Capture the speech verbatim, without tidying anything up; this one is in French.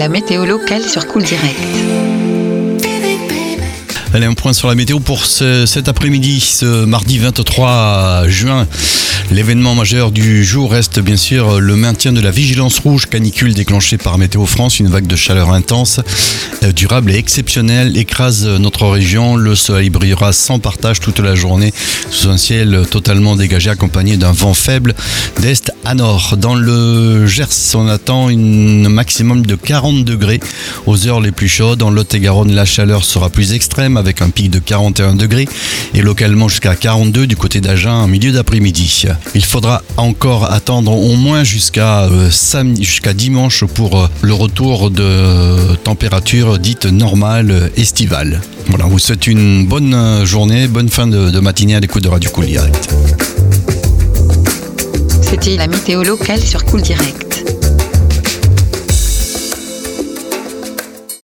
la météo locale sur Cool Direct. Allez, un point sur la météo pour ce, cet après-midi, ce mardi vingt-trois juin. L'événement majeur du jour reste bien sûr le maintien de la vigilance rouge canicule déclenchée par Météo France. Une vague de chaleur intense, euh, durable et exceptionnelle écrase notre région. Le soleil brillera sans partage toute la journée sous un ciel totalement dégagé accompagné d'un vent faible d'est à nord. Dans le Gers, on attend un maximum de quarante degrés aux heures les plus chaudes. En Lot-et-Garonne, la chaleur sera plus extrême avec un pic de quarante et un degrés et localement jusqu'à quarante-deux du côté d'Agen en milieu d'après-midi. Il faudra encore attendre au moins jusqu'à euh, samedi, jusqu'à dimanche pour euh, le retour de température dite normale euh, estivale. Voilà, on vous souhaite une bonne euh, journée, bonne fin de, de matinée à l'écoute de Radio Cool Direct. C'était la météo locale sur Cool Direct.